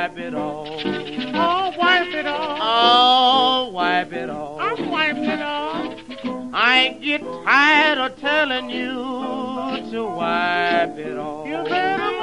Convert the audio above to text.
wipe it off. Oh, wipe it off. Oh, wipe it off. I'm wiping it off. I get tired of telling you to wipe it off. You better